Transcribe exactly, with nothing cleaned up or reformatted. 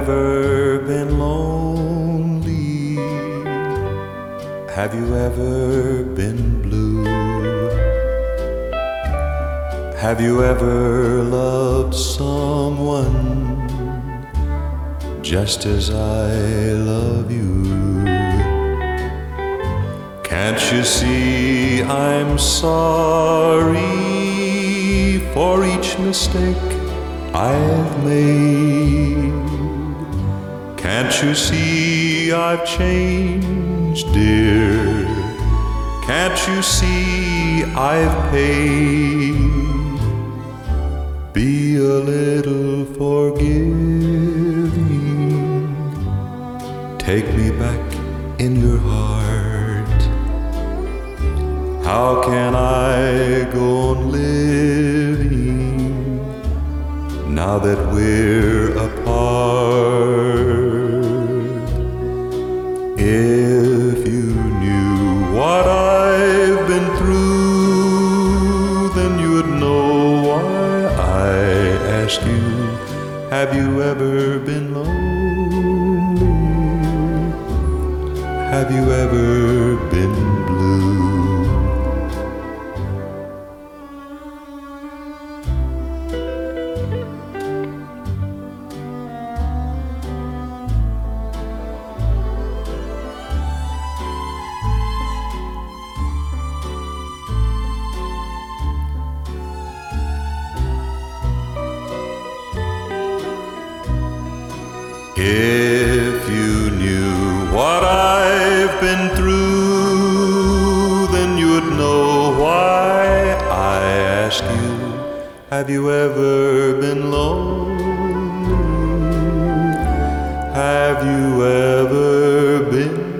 ever been lonely? Have you ever been blue? Have you ever loved someone just as I love you? Can't you see I'm sorry for each mistake I've made? Can't you see I've changed, dear? Can't you see I've paid? Be a little forgiving. Take me back in your heart. How can I go on living now that we're apart? If you knew what I've been through, then you would know why I ask you, have you ever been lonely? Have you ever been blue? If you knew what I've been through, then you'd know why I ask you, have you ever been lonely? Have you ever been